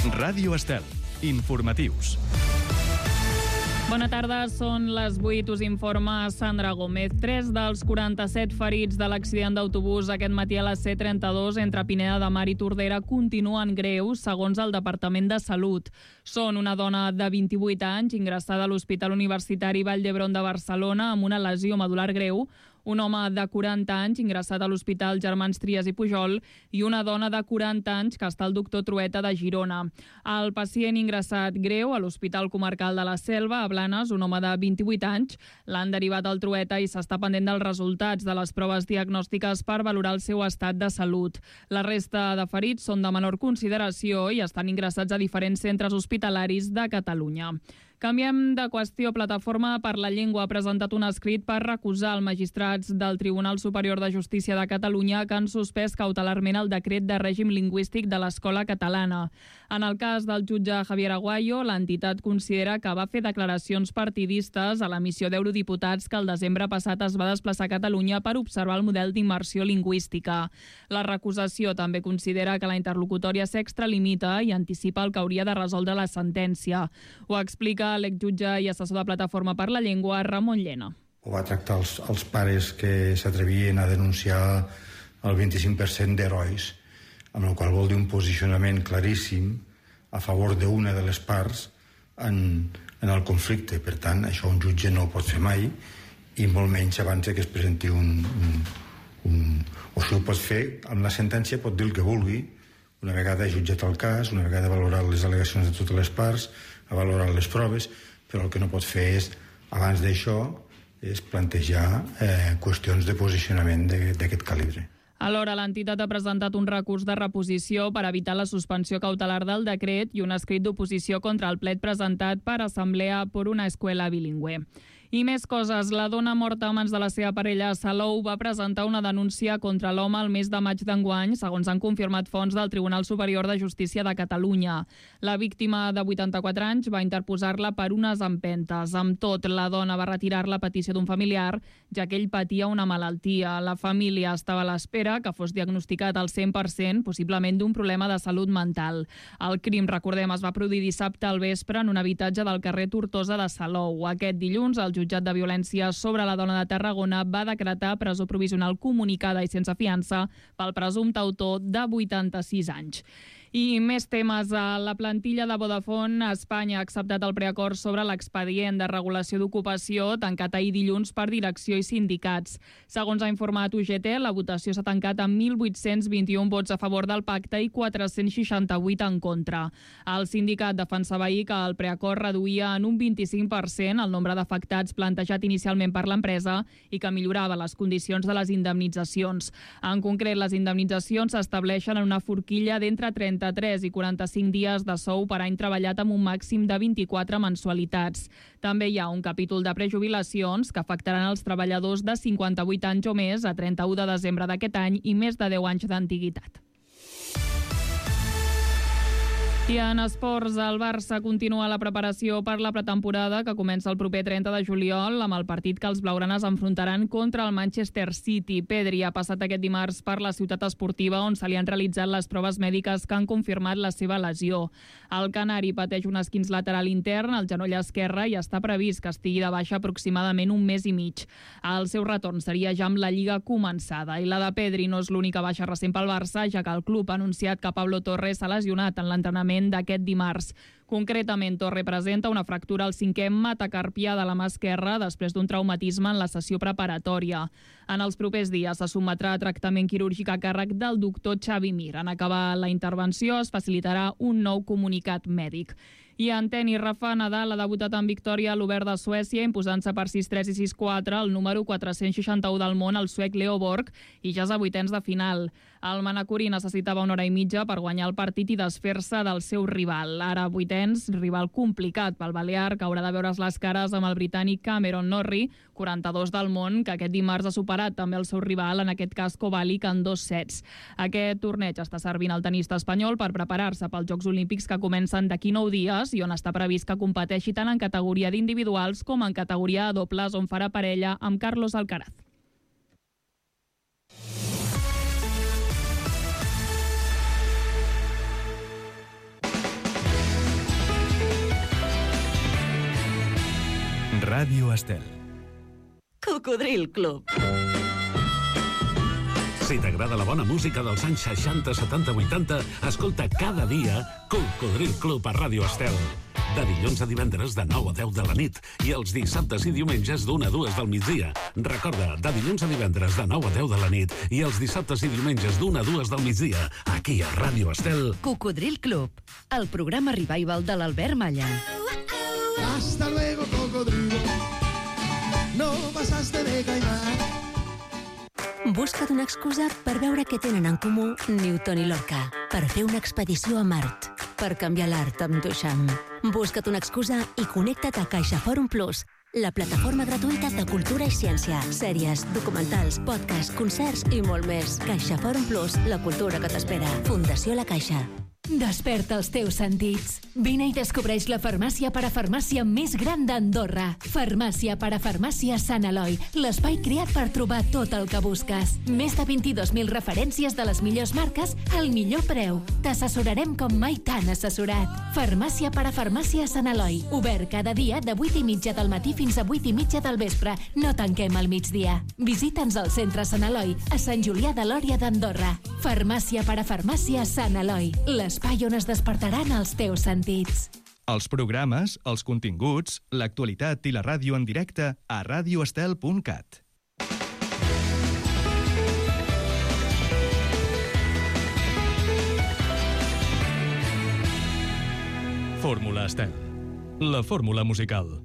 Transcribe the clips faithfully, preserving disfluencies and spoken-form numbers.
Ràdio Estel. Informatius. Bona tarda, són les vuit, us informa Sandra Gómez. Tres dels quaranta-set ferits de l'accident d'autobús aquest matí a la C trenta-dos entre Pineda de Mar i Tordera continuen greus, segons el Departament de Salut. Són una dona de vint-i-vuit anys, ingressada a l'Hospital Universitari Vall d'Hebron de Barcelona amb una lesió medular greu, un home de quaranta anys ingressat a l'Hospital Germans Trias i Pujol i una dona de quaranta anys que està al doctor Trueta de Girona. El pacient ingressat greu a l'Hospital Comarcal de la Selva, a Blanes, un home de vint-i-vuit anys, l'han derivat al Trueta i s'està pendent dels resultats de les proves diagnòstiques per valorar el seu estat de salut. La resta de ferits són de menor consideració i estan ingressats a diferents centres hospitalaris de Catalunya. Canviem de qüestió. Plataforma per la Llengua ha presentat un escrit per recusar els magistrats del Tribunal Superior de Justícia de Catalunya que han suspès cautelarment el decret de règim lingüístic de l'Escola Catalana. En el cas del jutge Javier Aguayo, l'entitat considera que va fer declaracions partidistes a la missió d'eurodiputats que el desembre passat es va desplaçar a Catalunya per observar el model d'immersió lingüística. La recusació també considera que la interlocutòria s'extralimita i anticipa el que hauria de resoldre la sentència. Ho explica l'exjutge i assessor de Plataforma per la Llengua, Ramon Llena. Ho va tractar els, els pares que s'atrevien a denunciar el vint-i-cinc per cent d'herois, amb el qual vol dir un posicionament claríssim a favor d'una de les parts en, en el conflicte. Per tant, això un jutge no ho pot fer mai, i molt menys abans que es presenti un... un, un o si ho pot fer, amb la sentència pot dir el que vulgui, una vegada jutjat el cas, una vegada valorat les al·legacions de totes les parts, ha valorat les proves, però el que no pot fer és, abans d'això, és plantejar eh, qüestions de posicionament d'aquest calibre. Alhora, l'entitat ha presentat un recurs de reposició per evitar la suspensió cautelar del decret i un escrit d'oposició contra el plet presentat per Assemblea per una Escuela Bilingüe. I més coses. La dona morta a mans de la seva parella a Salou va presentar una denúncia contra l'home el mes de maig d'enguany, segons han confirmat fonts del Tribunal Superior de Justícia de Catalunya. La víctima de vuitanta-quatre anys va interposar-la per unes empentes. Amb tot, la dona va retirar la petició d'un familiar, ja que ell patia una malaltia. La família estava a l'espera que fos diagnosticat al cent per cent, possiblement d'un problema de salut mental. El crim, recordem, es va produir dissabte al vespre en un habitatge del carrer Tortosa de Salou. Aquest dilluns, el jutjat de violència sobre la dona de Tarragona va decretar presó provisional comunicada i sense fiança pel presumpte autor de vuitanta-sis anys. I més temes. La plantilla de Vodafone a Espanya ha acceptat el preacord sobre l'expedient de regulació d'ocupació tancat ahir dilluns per direcció i sindicats. Segons ha informat U G T, la votació s'ha tancat amb mil vuit-cents vint-i-un vots a favor del pacte i quatre-cents seixanta-vuit en contra. El sindicat defensava ahir que el preacord reduïa en un vint-i-cinc per cent el nombre d'afectats plantejat inicialment per l'empresa i que millorava les condicions de les indemnitzacions. En concret, les indemnitzacions s'estableixen en una forquilla d'entre trenta-tres i quaranta-cinc dies de sou per any treballat amb un màxim de vint-i-quatre mensualitats. També hi ha un capítol de prejubilacions que afectaran els treballadors de cinquanta-vuit anys o més a trenta-u de desembre d'aquest any i més de deu anys d'antiguitat. I en esports, el Barça continua la preparació per la pretemporada que comença el proper trenta de juliol amb el partit que els blaugranes enfrontaran contra el Manchester City. Pedri ha passat aquest dimarts per la ciutat esportiva on se li han realitzat les proves mèdiques que han confirmat la seva lesió. El canari pateix un esquinç lateral intern al genoll esquerre i està previst que estigui de baixa aproximadament un mes i mig. El seu retorn seria ja amb la Lliga començada. I la de Pedri no és l'única baixa recent pel Barça, ja que el club ha anunciat que Pablo Torre s'ha lesionat en l'entrenament d'aquest dimarts. Concretament, Torre presenta una fractura al cinquè metacarpià de la mà esquerra després d'un traumatisme en la sessió preparatòria. En els propers dies se sotmetrà a tractament quirúrgic a càrrec del doctor Xavi Mir. En acabar la intervenció es facilitarà un nou comunicat mèdic. I en tenis, Rafa Nadal ha debutat en victòria a l'Obert de Suècia, imposant-se per sis tres i sis quatre el número quatre-cents seixanta-u del món, el suec Leo Borg, i ja és a vuitens de final. El manacorí necessitava una hora i mitja per guanyar el partit i desfer-se del seu rival. Ara vuitens, rival complicat pel balear, que haurà de veure's les cares amb el britànic Cameron Norrie, quaranta-dos del món, que aquest dimarts ha superat també el seu rival, en aquest cas Kovalik, en dos sets. Aquest torneig està servint al tenista espanyol per preparar-se pels Jocs Olímpics que comencen d'aquí nou dies i on està previst que competeixi tant en categoria d'individuals com en categoria de dobles, on farà parella amb Carlos Alcaraz. Ràdio Estel. Cocodril Club. Si t'agrada la bona música dels anys seixanta, setanta, vuitanta, escolta cada dia Cocodril Club a Ràdio Estel. De dilluns a divendres de nou a deu de la nit i els dissabtes i diumenges d'una a dues del migdia. Recorda, de dilluns a divendres de nou a deu de la nit i els dissabtes i diumenges d'una a dues del migdia, aquí a Ràdio Estel. Cocodril Club, el programa revival de l'Albert Malla. Hasta luego, cocodrilo. No pasaste de caimán. Busca't una excusa per veure què tenen en comú Newton i Lorca, per fer una expedició a Mart, per canviar l'art amb Duchamp. Busca't una excusa i connecta't a CaixaForum Plus, la plataforma gratuïta de cultura i ciència, sèries, documentals, podcasts, concerts i molt més. CaixaForum Plus, la cultura que t'espera. Fundació La Caixa. Desperta els teus sentits. Vine i descobreix la farmàcia parafarmàcia més gran d'Andorra. Farmàcia parafarmàcia Sant Eloi, l'espai creat per trobar tot el que busques. Més de vint-i-dos mil referències de les millors marques al millor preu. T'assessorarem com mai t'han assessorat. Farmàcia parafarmàcia Sant Eloi, obert cada dia de vuit i mitja del matí fins a vuit i mitja del vespre. No tanquem al migdia. Visita'ns al centre Sant Eloi, a Sant Julià de Lòria d'Andorra. Farmàcia parafarmàcia Sant Eloi, l'espai on es despertaran els teus sentits. Els programes, els continguts, l'actualitat i la ràdio en directe a radioestel punt cat. Fórmula Estel. La fórmula musical.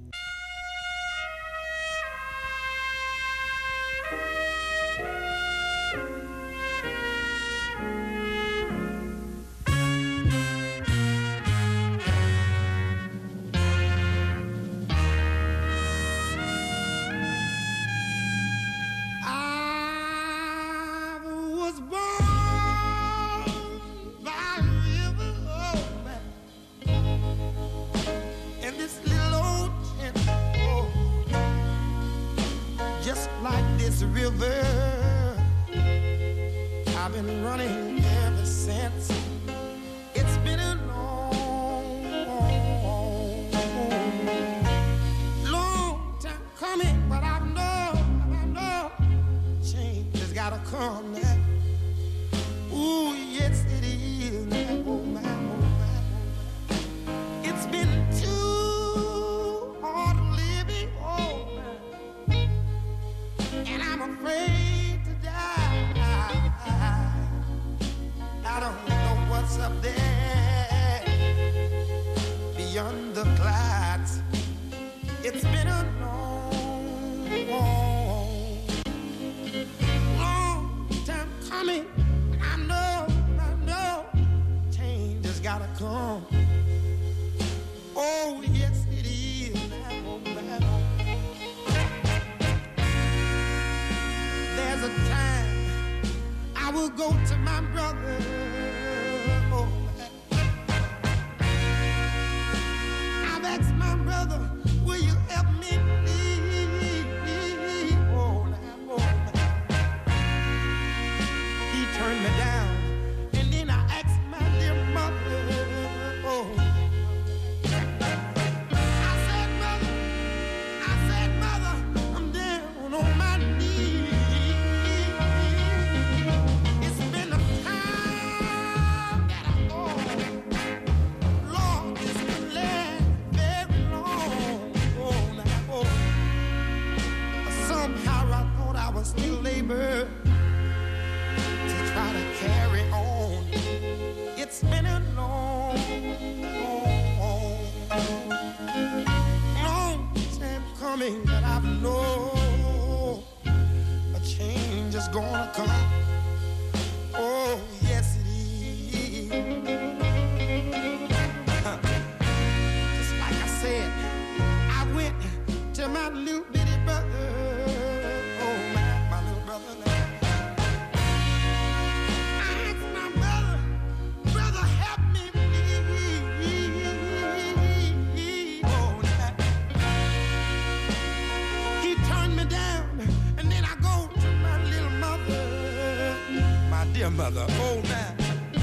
Mother, oh now.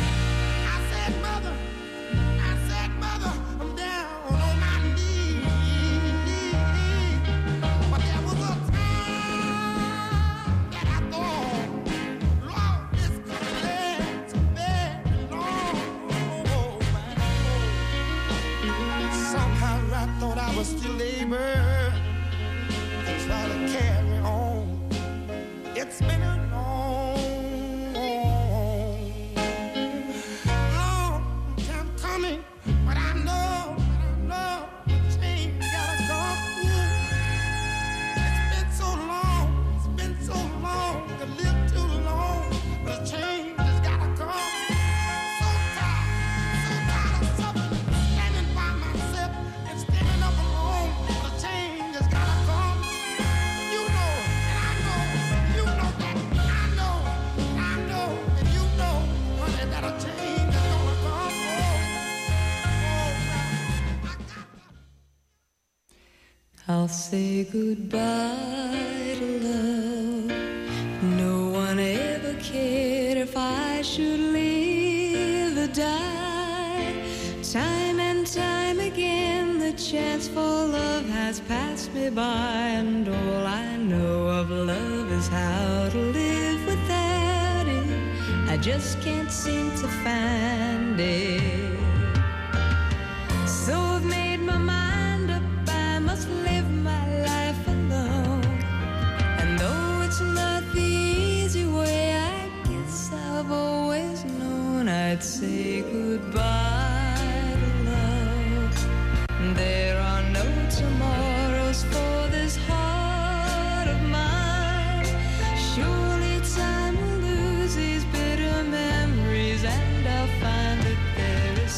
I said, mother, I said, mother, I'm down on my knees. It's been a long, long time coming, but I know, I know, change gotta come. It's been so long, it's been so long, to live too long, but change has gotta come. So tired, so tired of suffering, standing by myself and standing up alone, but change has gotta come. You know, and I know, you know that, I know, I know, and you know, honey, that a change is gonna come. Oh, oh, I'll say goodbye to love. No one ever cared if I should live or die. Time and time again, the chance for love has passed me by, and all I know of love is how to live without it. I just can't seem to find it. So I've made my mind up, I must live my life alone. And though it's not the easy way, I guess I've always known I'd say goodbye to love. There are no tomorrows for this heart of mine. Surely time will lose these bitter memories, and I'll find that there is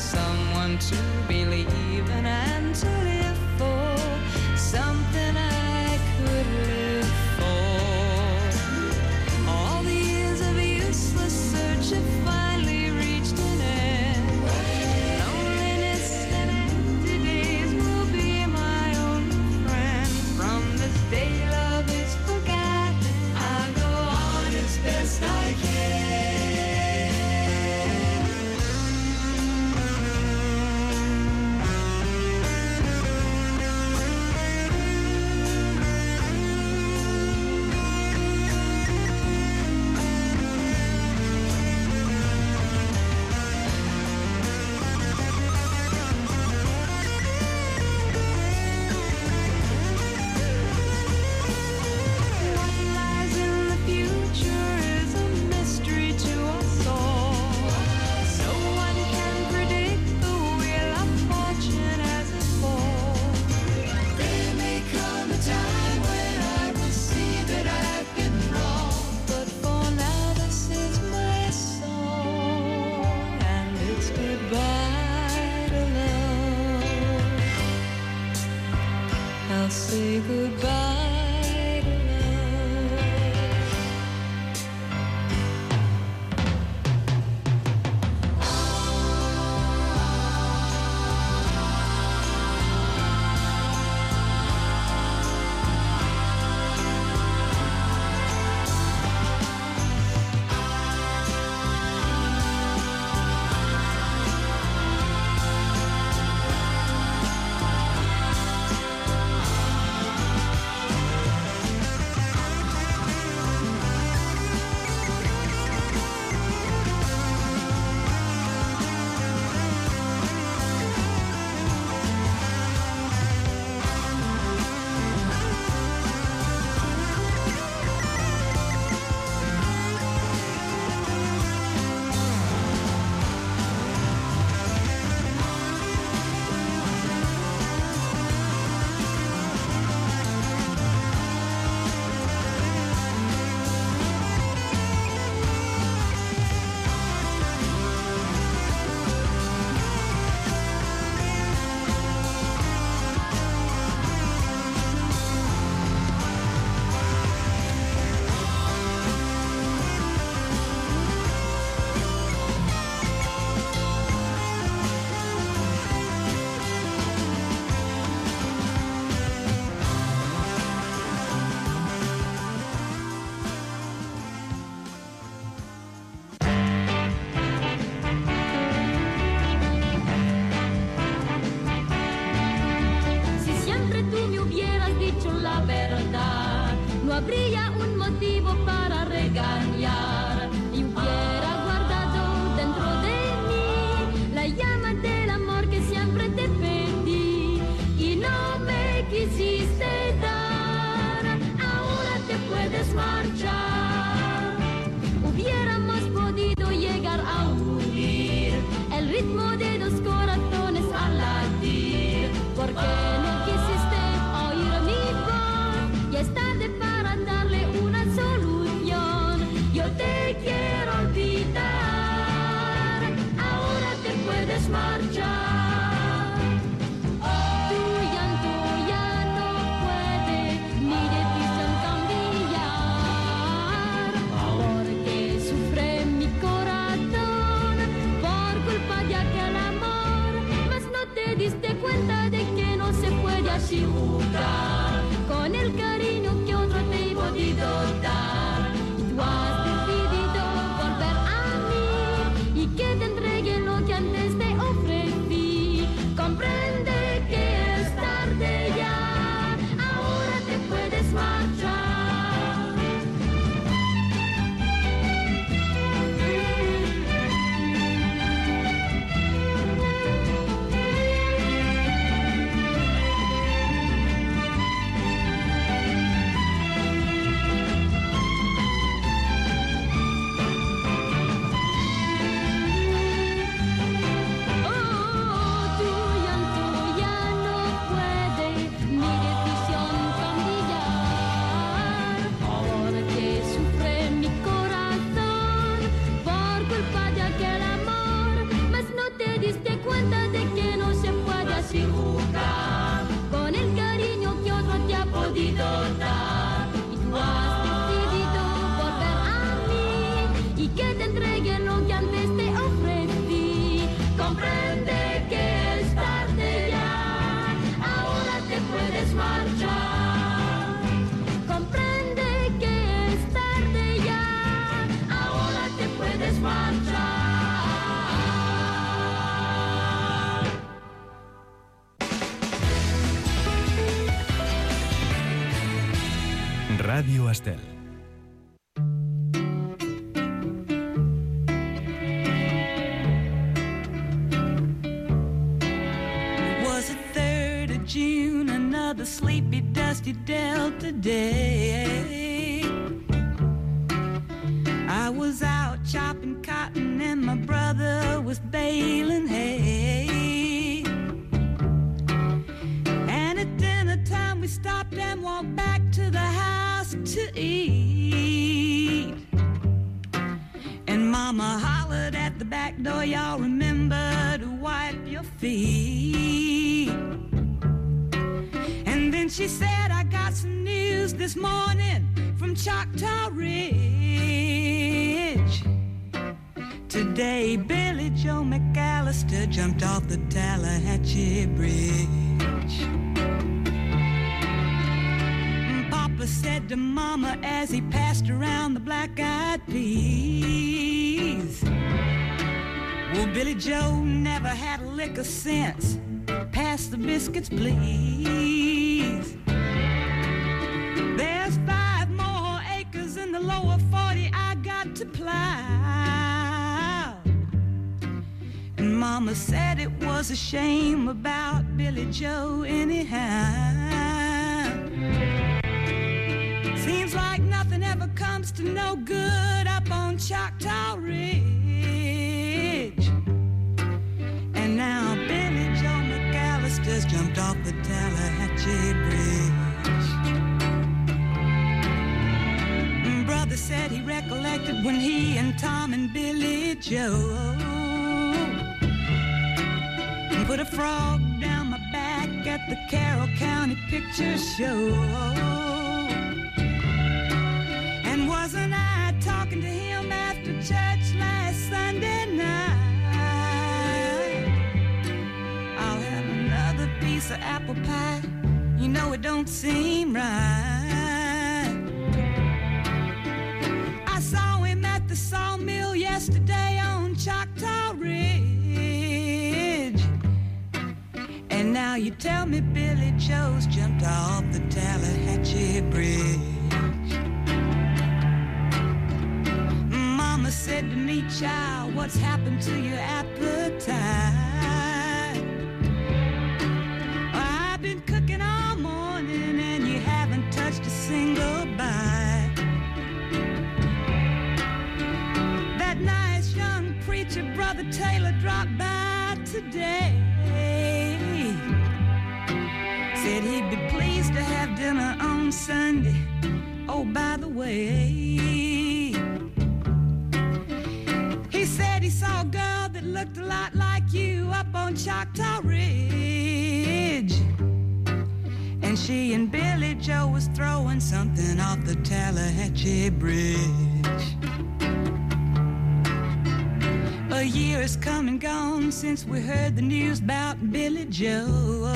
marchar. Tu llanto ya no puede mi decisión cambiar, porque sufre mi corazón por culpa de aquel amor. Mas no te diste cuenta de que no se puede así jugar con el cariño que otro te he podido dar. Y tú has decidido volver a mí y que te entregue lo que antes te ofrecí. Comprende que es tarde ya, ahora te puedes marchar. Ràdio Estel. It was the third of June, another sleepy, dusty Delta day. I was out chopping cotton and my brother was baling hay. And at dinner time we stopped and walked back to the house to eat. And Mama hollered at the back door, y'all remember to wipe your feet. And then she said, I got some news this morning from Choctaw Ridge. Today Billy Joe McAllister jumped off the Tallahatchie Bridge. Papa said to Mama as he passed around the black-eyed peas, well, Billy Joe never had a lick of sense. Pass the biscuits, please. There's five more acres in the lower forty I got to plow. And Mama said it was a shame about Billy Joe anyhow. Seems like nothing ever comes to no good up on Choctaw Ridge. And now Billy Joe McAllister's jumped off the Tallahatchie Bridge. Brother said he recollected when he and Tom and Billy Joe put a frog down my back at the Carroll County Picture Show. And wasn't I talking to him after church last Sunday night? I'll have another piece of apple pie. You know it don't seem right. I saw him at the sawmill yesterday on Choctaw Ridge. And now you tell me Billy Joe's jumped off the Tallahatchie Bridge. Mama said to me, child, what's happened to your appetite? I've been cooking all morning and you haven't touched a single bite. That nice young preacher, Brother Taylor, dropped by today. Said he'd be pleased to have dinner on Sunday. Oh, by the way, he said he saw a girl that looked a lot like you up on Choctaw Ridge. And she and Billy Joe was throwing something off the Tallahatchie Bridge. A year has come and gone since we heard the news about Billy Joe.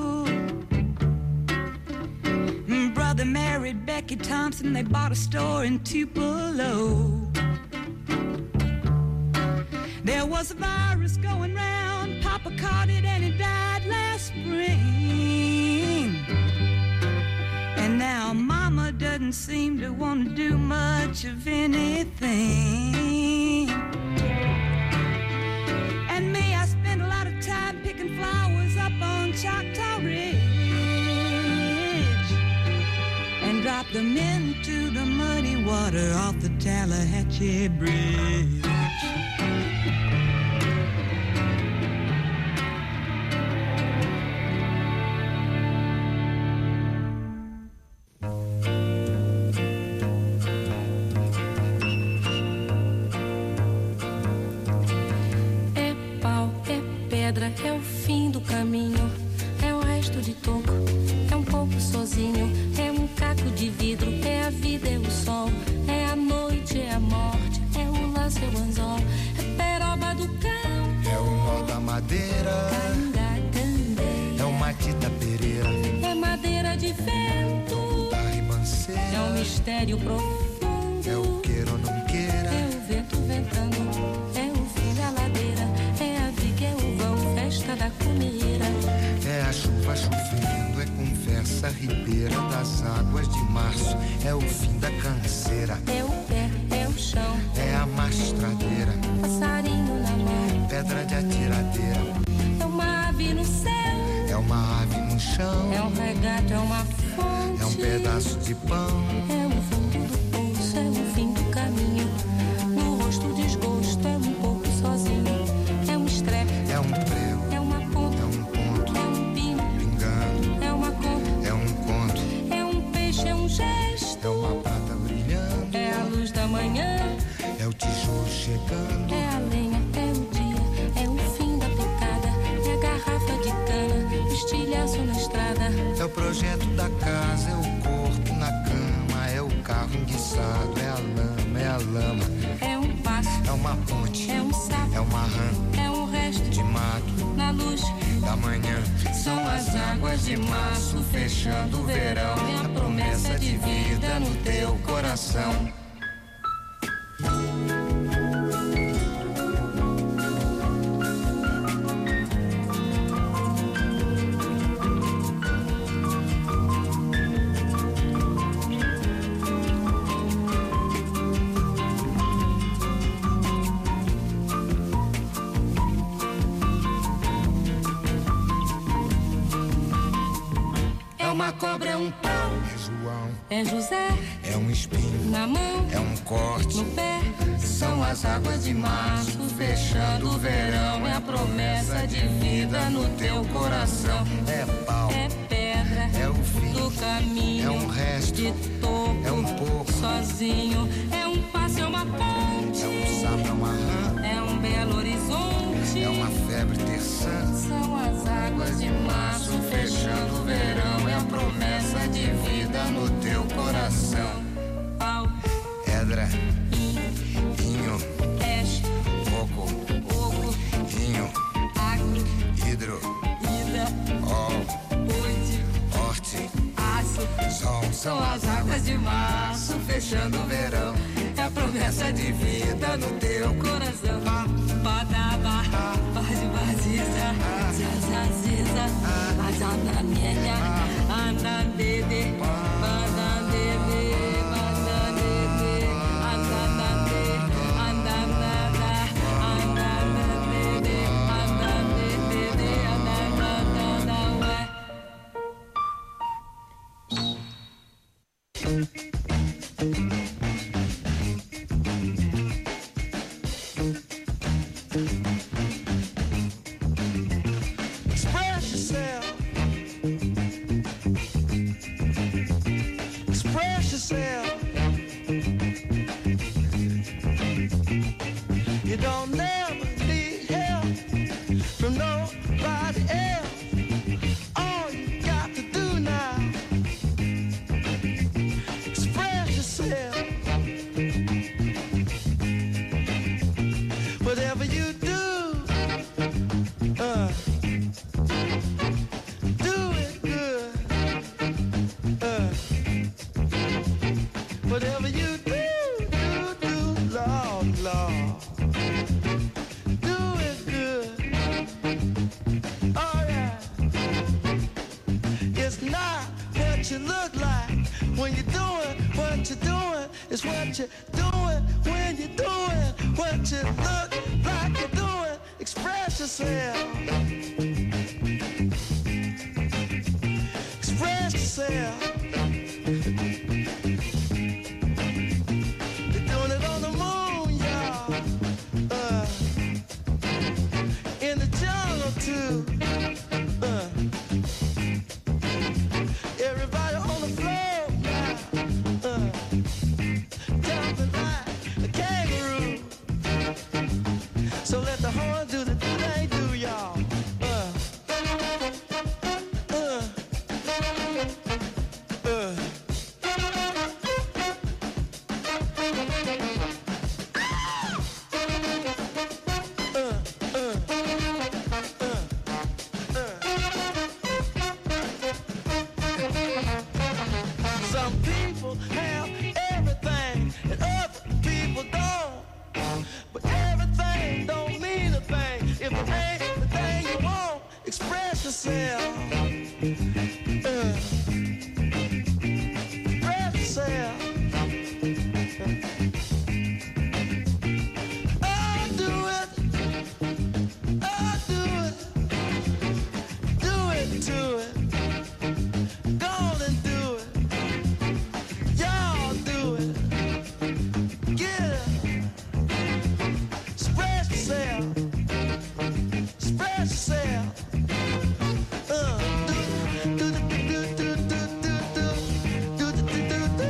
Brother married Becky Thompson, they bought a store in Tupelo. There was a virus going round, Papa caught it and he died last spring. And now Mama doesn't seem to want to do much of anything. And me, I spend a lot of time picking flowers up on Choctaw Ridge and drop them into the muddy water off the Tallahatchie Bridge. É o fim do caminho, é o resto de toco, é um pouco sozinho, é um caco de vidro, é a vida, é o sol, é a noite, é a morte, é o laço, é o anzol, é peroba do campo, é o nó da madeira, é o Matita Pereira, é madeira de vento, da ribanceira, é um mistério profundo, é o queira ou não queira, é o vento ventando, é o fim da ladeira, é a viga, é o vão, festa da cuneira, é a chuva chovendo, é conversa ribeira das águas de março, é o fim da canseira, é o pé, é o chão, é a mastradeira, passarinho na mão, pedra de atiradeira, é uma ave no céu, é uma ave no chão, é um regato, é uma fonte, é um pedaço de pão, é o fundo do poço, é o fim do caminho, no rosto desgosto, é um pouco sozinho, é um estrepe, é um prego, é uma ponta, é um ponto, é um pino, pingando, é uma conta, é um conto, é um peixe, é um gesto, é uma prata brilhando, é a luz da manhã, é o tijolo chegando, é a lenha, é o dia, é o fim da picada, é a garrafa de cana, o estilhaço na estrada, é o projeto da casa, é o corpo na cama, é o carro enguiçado, é a lama, é a lama, é um passo, é uma ponte, é um sapo, é uma rã, é um resto de mato, na luz da manhã, são as águas de março fechando o verão, é a promessa de vida no teu coração. Uma cobra, é um pau, é João, é José, é um espinho, na mão, é um corte, no pé, são as águas de março fechando o verão, é a promessa de vida no teu coração, é pau, é pedra, é o fim do caminho, é um resto, de toco, é um pouco, sozinho, é um passo, é uma ponte, é um sapo, é uma rã, é um belo horizonte, é uma febre terçã, são as águas de março fechando o verão, é a promessa de vida no teu coração. Pau, pedra, inho, peixe, coco, oco, inho, agro, hidro, ida, ol, oite, horte, aço, sol, são as águas de março fechando o verão, é a promessa de vida no teu coração. Badaba, bade baziza, zazaziza, azanamienya, andandede, bandandede, bandandede, andandande, andandada, andandede, andandede, andandada, ué. Lord, Lord. Do it good. Oh yeah. It's not what you look like when you're doing what you're doing. It's what you're doing when you're doing what you look like you're doing. Express yourself. Express yourself. You're doing it on the moon, y'all. Uh, in the jungle too. Uh, everybody on the floor now. Uh, jumping like a kangaroo. So let the horn do the do they do, y'all. Uh, uh, uh. Some people have everything and other people don't. But everything don't mean a thing if it ain't the thing you want. Express yourself. Uh, express yourself. Oh, do it. Oh, do it. Do it to it. Go on and do it. Y'all do it. Get it. Spread yourself. Spread yourself. Uh, do do do do do do do do do do do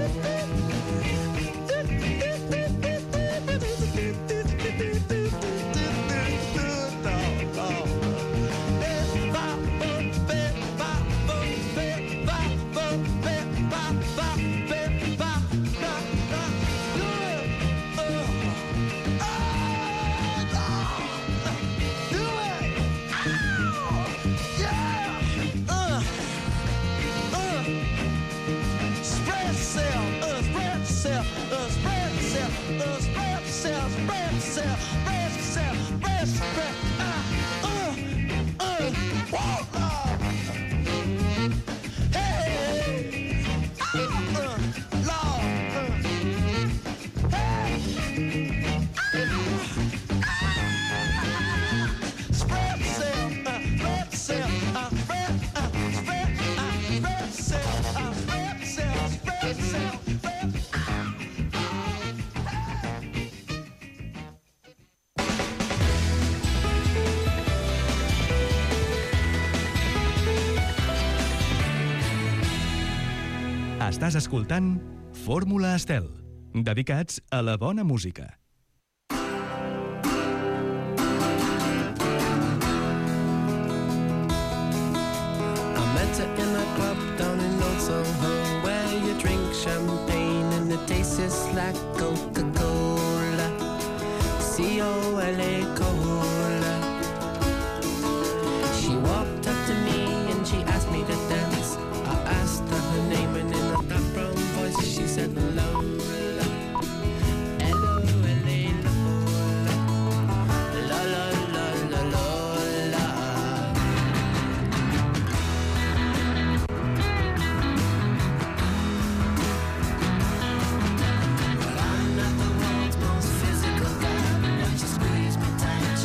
Estàs escoltant Fórmula Estel, dedicats a la bona música. I met her in a club down in Old Soho, where you drink champagne and it tastes like Coca-Cola, C O L A Cola. She walked up to me and she asked me to dance. I asked her her name and in a dark brown voice she said Lola. L O L A Lola. La la la la Lola. Well, I'm not the world's most physical guy, but you squeeze me tight.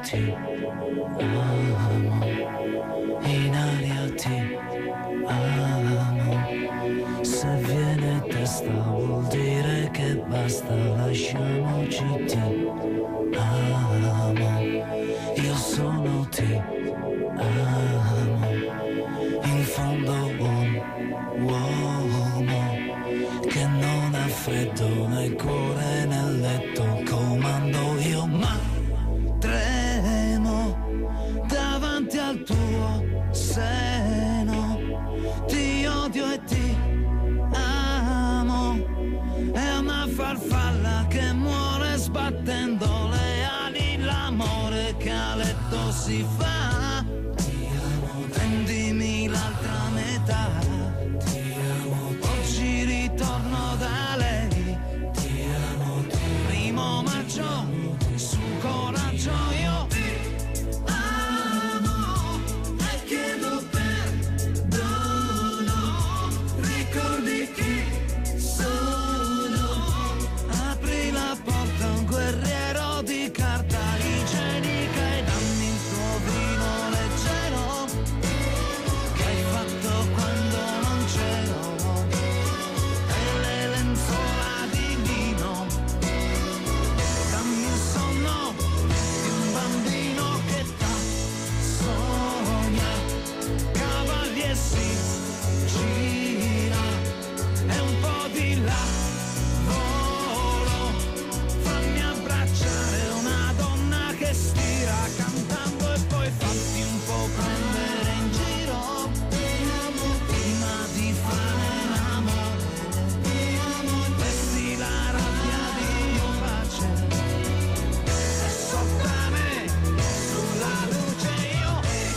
ti amo, in aria ti amo. Se viene testa vuol dire che basta, lasciamoci ti amo. Io sono ti amo, in fondo un uomo che non ha freddo nel cuore nel letto, comando io ma tremo davanti al tuo seno, ti odio e ti amo, è una farfalla che muore sbattendo le ali, l'amore che a letto si fa, ti amo, prendimi l'altra metà, ti amo, oggi ritorno da lei, ti amo, primo maggio, su coraggio io ti amo e chiedo perdono, ricordi chi sono, apri la porta a un guerriero di carta igienica e dammi il tuo vino leggero che hai fatto quando non c'ero, e le lenzuola di lino, dammi il sonno di un bambino che t'ha sogna, cavalli e si gira e un po' di là volo, fammi abbracciare una donna che stira cantando e poi fatti un po' prendere in giro prima di fare l'amore, vesti la rabbia di pace e sotto a me sulla luce io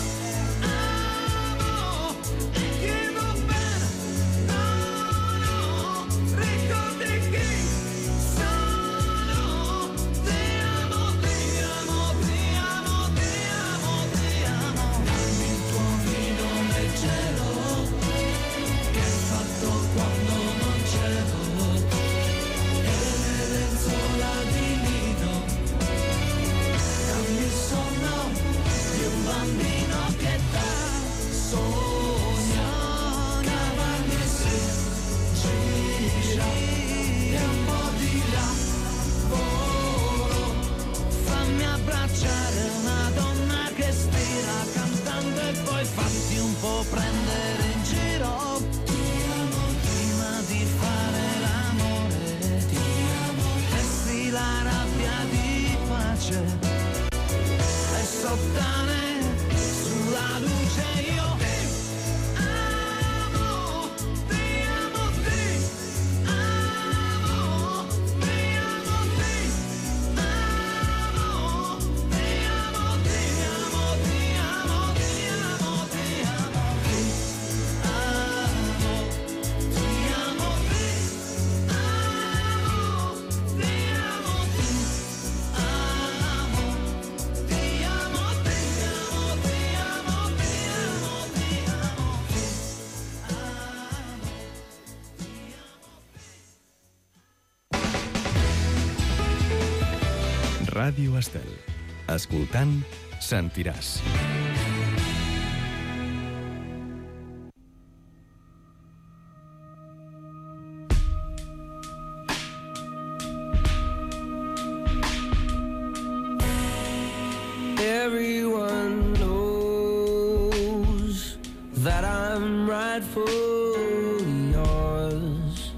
amo e chiedo perdono, ricordi chi sono, ti amo, ti amo, ti amo, ti amo, ti amo, dammi il tuo vino leggero che hai fatto quando non c'ero, e le lenzuola di lino, dammi il sonno di un bambino che t'ha sogna, cavalli e si gira e un po' di là volo, fammi abbracciare una donna che stira cantando e poi fatti un po' prendere in giro prima di fare l'amore, vesti la rabbia di pace e sottane sulla luce io ti amo, ti amo, ti amo, ti amo, ti amo, ti amo, ti amo, ti amo, ti amo, ti amo, ti amo, ti amo, ti amo, ti amo, ti amo, ti amo, ti amo, ti amo, ti amo, ti amo. Ràdio Estel. Escoltant, sentiràs. Everyone knows that I'm rightfully yours,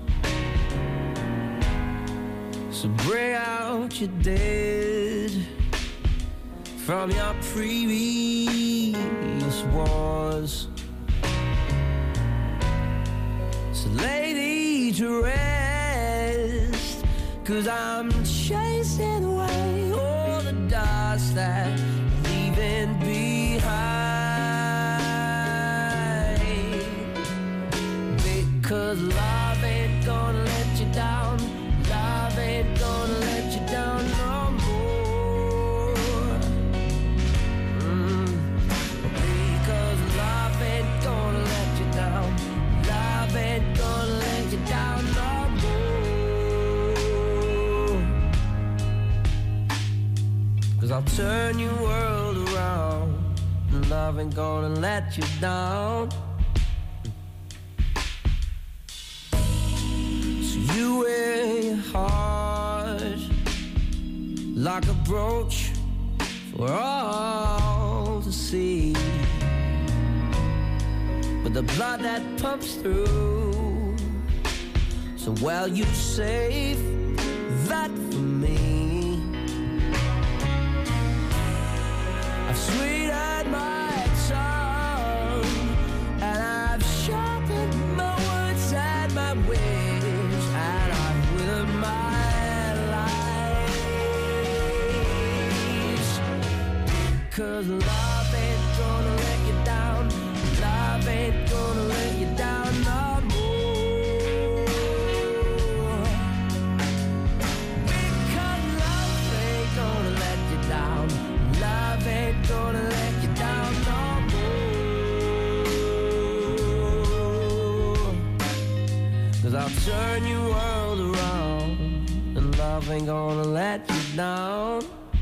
so bring out your dead from your previous wars, so lay thee to rest, 'cause I'm chasing away all the dust that you're leaving behind, because love ain't gonna let you down, love ain't gonna let you down no more, mm. Because love ain't gonna let you down, love ain't gonna let you down no more, 'cause I'll turn your world around, and love ain't gonna let you down. So you wear your heart like a brooch for all to see, but the blood that pumps through, so well you save that for me. I've sweetened my tongue, and I've sharpened my words and my ways, and I've withered my lies. 'Cause love ain't gonna let you down, love ain't gonna let you down no more. Because love ain't gonna let you down, love ain't gonna let you down no more. 'Cause I'll turn your world around, and love ain't gonna let you down.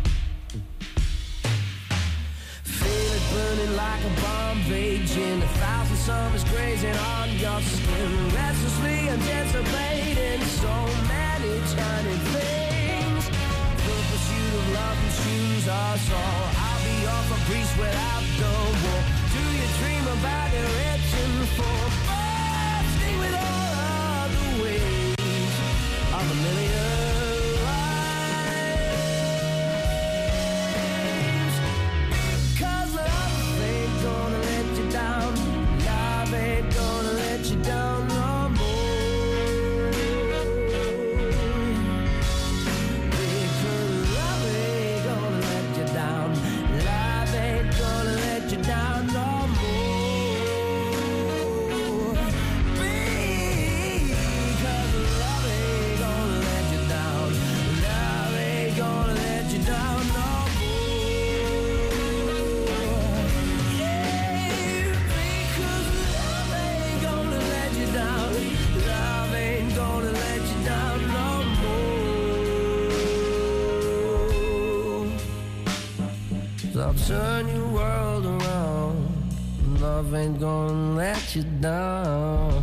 Feel it burning like a bomb raging, a thousand summers grazing on your skin, restlessly anticipating so many tiny things. The pursuit of love consumes us all. I'll be off a breeze without the war. Do you dream about the rich and full, bursting with all of the waves of a million lives? 'Cause love ain't gonna let you down, love ain't gonna let you down no more. Because love ain't gonna let you down, love ain't gonna let you down no more. Because love ain't gonna let you down, love ain't gonna let you down no more. Yeah, because love ain't gonna let you down, love ain't gonna let you down no more. So I'll turn your world around, love ain't gonna let you down.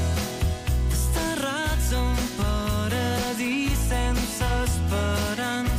Desterrats a un paradís sense esperança.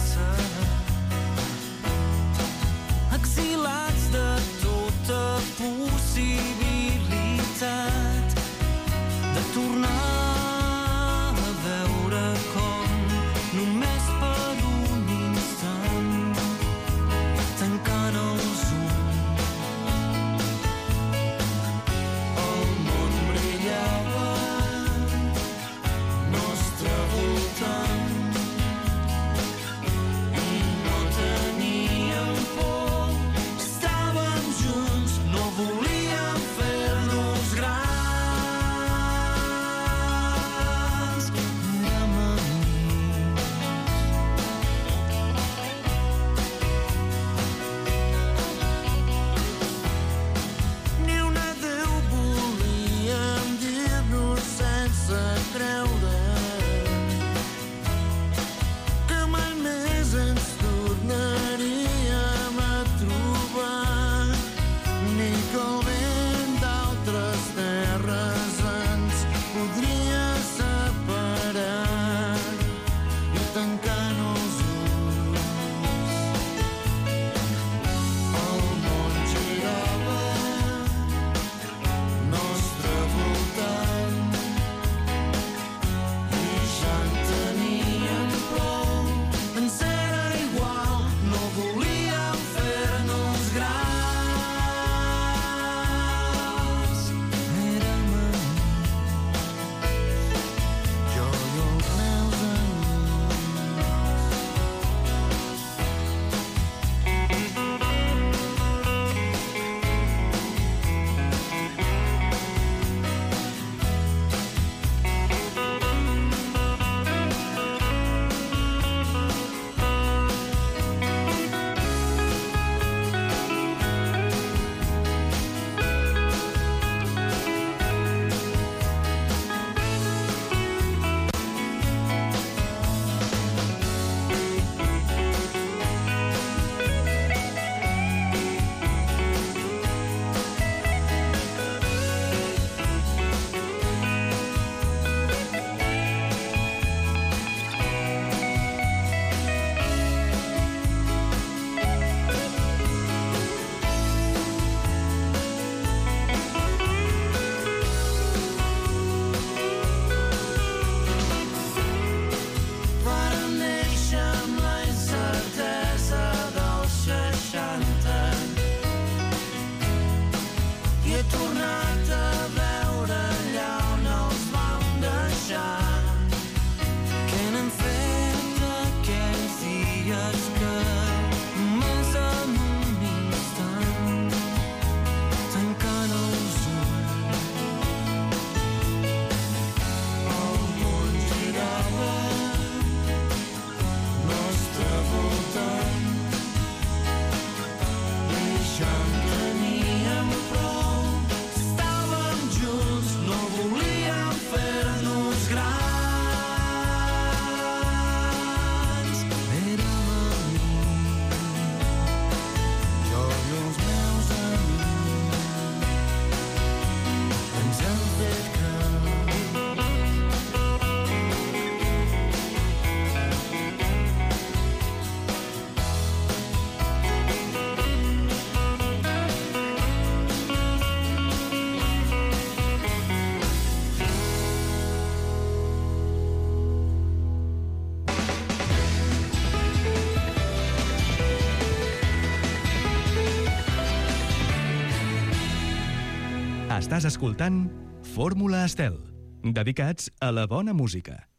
porta i he tornat a veure allà on els vam deixar. Què n'hem fet d'aquells dies que més en un instant tancant els ulls el món girava al nostre voltant i ja en teníem prou. Estàvem junts, no volíem fer-nos grans. Érem amics, jo i els meus amics, ens hem fet grans. Estàs escoltant Fórmula Estel, dedicats a la bona música.